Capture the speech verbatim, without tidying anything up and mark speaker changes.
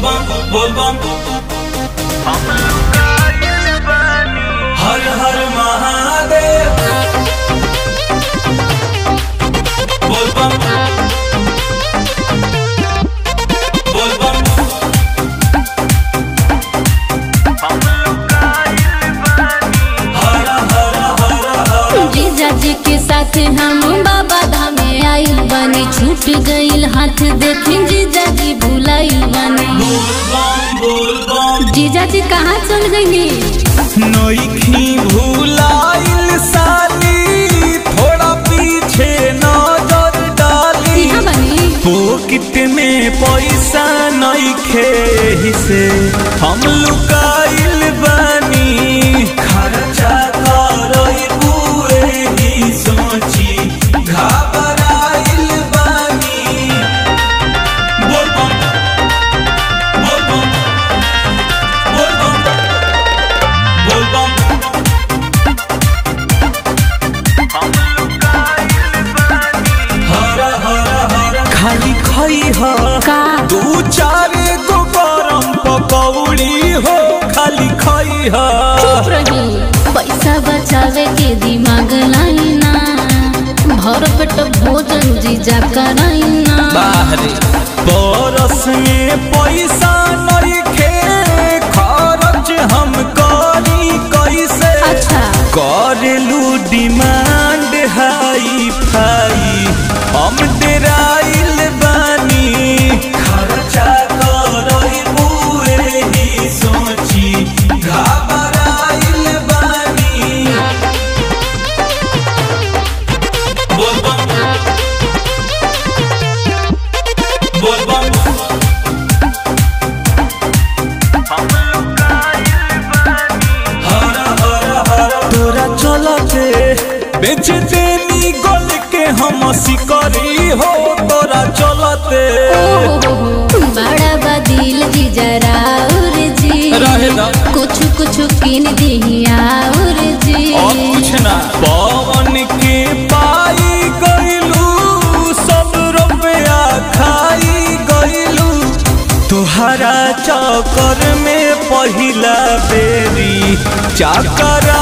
Speaker 1: बोलबम बोलबम हर हर महादेव बोलबम बोलबम हर हर हर
Speaker 2: जीजा जी के साथ हम बाबा धाम में आइल बानी। छूट गइल हाथ देखी जीजा जी भुलाइल बानी।
Speaker 1: बोलबम बोलबम
Speaker 2: जीजा जी कहाँ चल गई?
Speaker 1: नइखी भुलाइल साली थोड़ा पीछे नजर डाली।
Speaker 2: यहाँ बनी
Speaker 1: पॉकेट में पैसा नइखे हिसे हम लुकाइल बानी। खर्चा करई बुए ही सोची घबराइल बानी। बोलबम बोलबम बोलबम बोलबम हर हर हर खाली खई ह
Speaker 2: का
Speaker 1: दू चार गो गरम पकौड़ी हो खाली खई ह।
Speaker 2: चुप रही, पैसा बचावे के दिमाग लाइना। भर पेट भोजन जीजा कराइना।
Speaker 1: बाहरे बरस में पैसा नइखे खर्च हम करी कैसे।
Speaker 2: अच्छा
Speaker 1: करेलू डिमांड हाई फाई हम डेराइल बानी। खर्चा करई बुए ही सोची घबराइल बानी। बोलबम बोलबम हर हर हर तोरा चलते बेच देनी गल के हम सिकरी हो। तोरा चलते
Speaker 2: बड़ा बदिल जीजा राउर जी।
Speaker 1: रहे दा।
Speaker 2: कुछ कुछ किन दिहियाउर जी।
Speaker 1: और कुछ ना पवन के पाई गइलू सब रुपया खाई गइलू। तुहरा चक्कर में पहिला बेरी चाकरा